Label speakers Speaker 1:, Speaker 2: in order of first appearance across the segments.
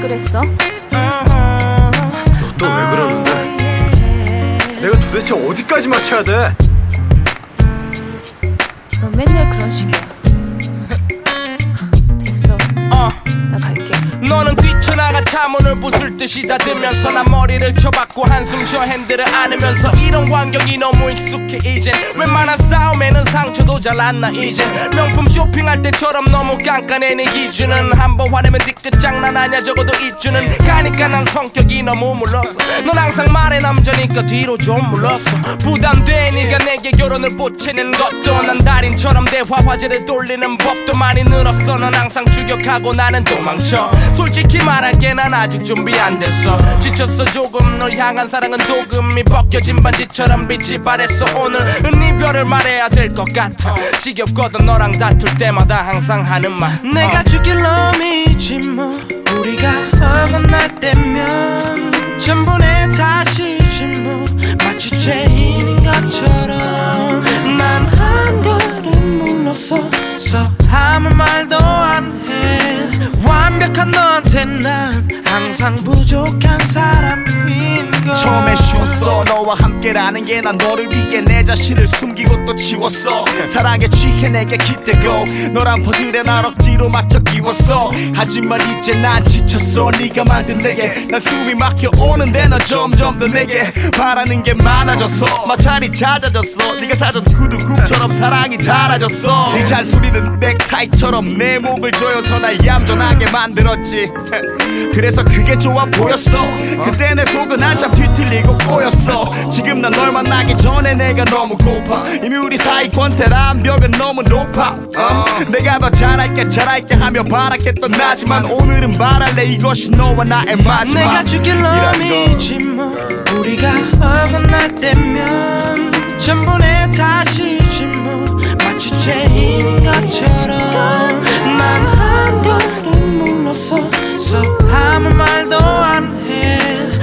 Speaker 1: 그랬어?
Speaker 2: 너 또 왜 그러는데? 내가 도대체 어디까지 맞춰야 돼?
Speaker 1: 너 맨날 그런 식이야. 됐어. 나 갈게.
Speaker 3: 너는 뛰쳐나가 차문을 부술듯이 닫으면서 난 머리를 쳐박고 한숨 쉬어 핸들을 안으면서 이런 환경이 너무 익숙해 이젠 웬만한 싸움에는 상처도 잘 안 나 이젠 명품 쇼핑할 때처럼 너무 깐깐해 내 기준은 한번 화내면 뒤끝 장난하냐 적어도 이주는 가니까 난 성격이 너무 물렀어 넌 항상 말해 남자니까 뒤로 좀 물렀어 부담돼 네가 내게 결혼을 보채는 것도 난 달인처럼 대화 화제를 돌리는 법도 많이 늘었어 넌 항상 출격하고 나는 도망쳐 솔직히 말할게 난 아직 준비 안 됐어 지쳤어 조금 널 향한 사랑은 도금이 벗겨진 반지처럼 빛이 발했어 오늘은 이별을 말해야 될 것 같아 지겹거든 너랑 다툴 때마다 항상 하는 말 내가 죽일 놈이지 뭐 우리가 어긋날 때면 전부 내 탓이지 뭐 마치 죄인인 것처럼 난 한 걸음 물러서서 아무 말도 안 해 완벽한 너한테 난 항상 부족한 사람인 걸
Speaker 4: 처음에 쉬웠어 너와 함께라는 게 난 너를 위해 내 자신을 숨기고 또 지웠어 사랑에 취해 내게 기대고 너랑 퍼즐에 날 억지로 맞춰 끼웠어 하지만 이제 난 지쳤어 네가 만든 내게 난 숨이 막혀 오는데 너 점점 더 내게 바라는 게 많아졌어 마찰이 잦아졌어 네가 사준 구두굽처럼 사랑이 닳아졌어 네 잔소리는 넥타이처럼 내 목을 조여서 날 얌전하게 만들었지 그래서 그게 좋아 보였어 그때 내 속은 한참 뒤틀리고 꼬였어 지금 난 널 만나기 전에 내가 너무 고파 이미 우리 사이 권태란 벽은 너무 높아 내가 더 잘할게 하며 바랐겠던 나지만 오늘은 말할래 이것이 너와 나의 마지막
Speaker 3: 내가 죽일 놈이지 뭐 우리가 어긋날 때면 전부 내 탓이지 뭐 마치 죄인인 것처럼 난 한 걸음 물러서서 아무 말도 안 해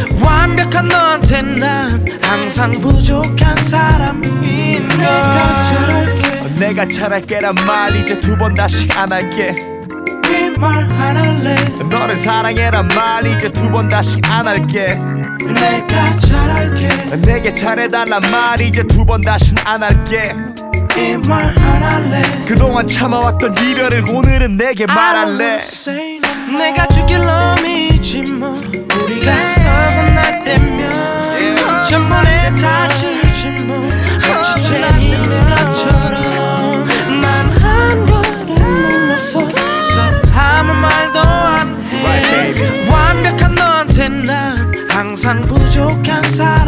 Speaker 3: 완벽한 너한테 난 항상 부족한 사람인 걸
Speaker 4: 내가 잘할게란 말 이제 두 번 다시 안 할게
Speaker 3: 이 말 안 할래
Speaker 4: 너를 사랑해란 말 이제 두 번 다시 안 할게
Speaker 3: 내가 잘할게
Speaker 4: 내게 잘해달란 말 이제 두 번 다신 안 할게
Speaker 3: 이 말 안 할래
Speaker 4: 그동안 참아왔던 이별을 오늘은 내게 말할래
Speaker 3: 내가 죽일 놈이지 뭐 우리가 어긋날 때면 전부 내 탓이지 뭐 마치 죄인인 것처럼 난 한 걸음 물러서서 아무 말도 안 해 완벽한 너한테 난 항상 부족한 사람